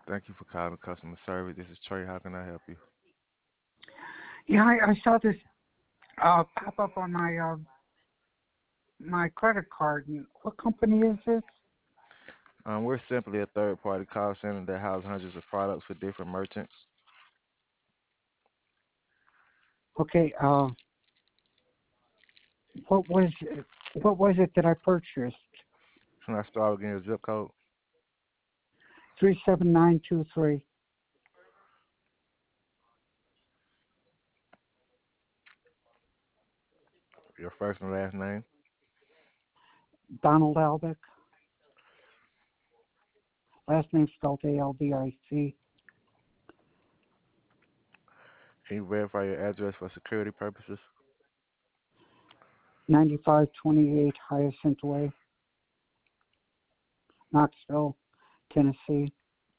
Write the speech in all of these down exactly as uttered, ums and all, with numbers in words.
Thank you for calling customer service. This is Trey. How can I help you? Yeah, I, I saw this uh, pop up on my uh, my credit card. And what company is this? Um, we're simply a third-party call center that houses hundreds of products for different merchants. Okay, uh, what was it, what was it that I purchased? Can I start again your zip code? Three seven nine two three. Your first and last name? Donald Albeck. Last name spelled A L B I C. Can you verify your address for security purposes? Ninety-five twenty-eight Hyacinth Way, Knoxville, Tennessee.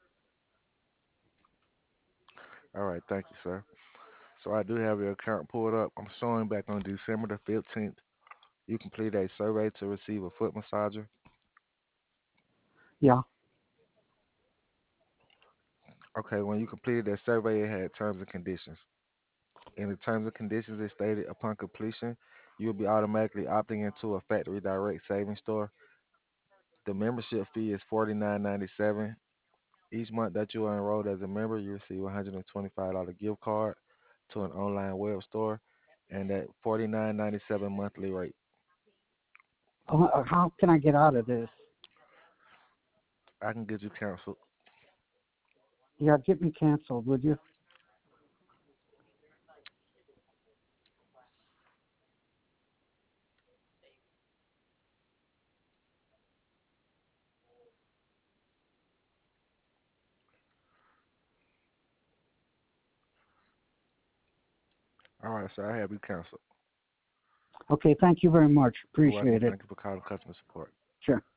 All right, thank you, sir. So I do have your account pulled up. I'm showing back on December the fifteenth. You completed a survey to receive a foot massager. Yeah. Okay, when you completed that survey, it had terms and conditions. In the terms and conditions, it stated upon completion, you'll be automatically opting into a factory direct savings store. The membership fee is forty-nine ninety-seven. Each month that you are enrolled as a member, you receive a one hundred twenty-five dollars gift card to an online web store and that forty-nine ninety-seven monthly rate. Uh, how can I get out of this? I can get you canceled. Yeah, get me canceled, would you? All right, sir, I have you canceled. Okay, thank you very much. You're welcome. Appreciate it. Thank you for calling customer support. Sure.